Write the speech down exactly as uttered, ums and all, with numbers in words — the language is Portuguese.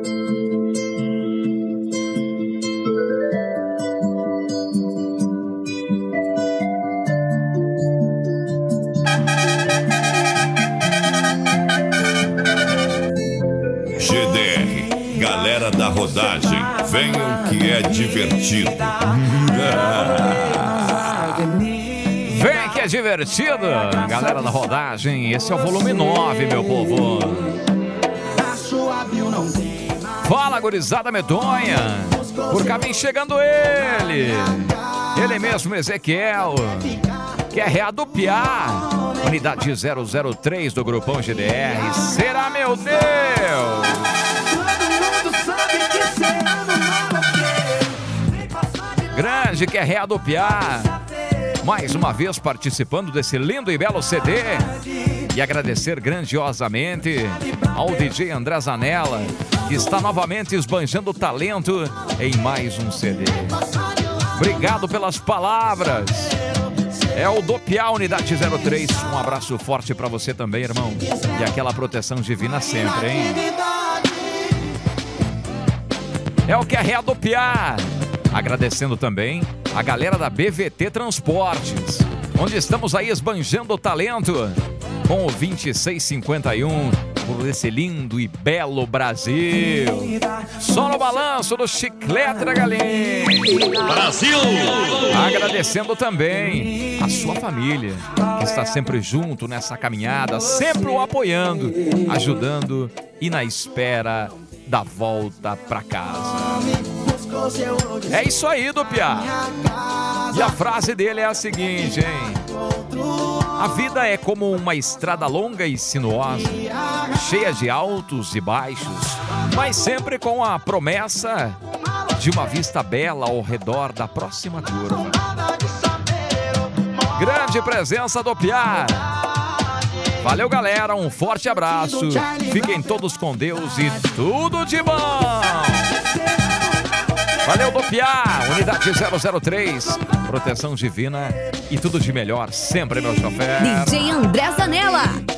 G D R, galera da rodagem, venham que é divertido. Vem que é divertido, galera da rodagem. Esse é o volume nove, meu povo. Fala, gurizada medonha. Por cá vem chegando ele. Ele mesmo, Ezequiel. Quer readupiar. Unidade zero zero três do Grupão G D R. Será, meu Deus? Grande, quer readupiar. Mais uma vez participando desse lindo e belo C D. E agradecer grandiosamente ao D J André Zanella, que está novamente esbanjando talento em mais um C D. Obrigado pelas palavras. É o Dopiar Unidade zero três. Um abraço forte pra você também, irmão. E aquela proteção divina sempre, hein? É o que é readopiar. Agradecendo também a galera da B V T Transportes, onde estamos aí esbanjando o talento com o vinte e seis cinquenta e um por esse lindo e belo Brasil. Só no balanço do Chiclete da Galinha. Brasil! Agradecendo também a sua família, que está sempre junto nessa caminhada, sempre o apoiando, ajudando e na espera da volta pra casa. É isso aí, Dopiar. E a frase dele é a seguinte, hein? A vida é como uma estrada longa e sinuosa, cheia de altos e baixos, mas sempre com a promessa de uma vista bela ao redor da próxima curva. Grande presença, Dopiar. Valeu, galera, um forte abraço. Fiquem todos com Deus e tudo de bom. Valeu, Dopiar, Unidade zero zero três, proteção divina e tudo de melhor sempre, meu chofer. D J André Zanella.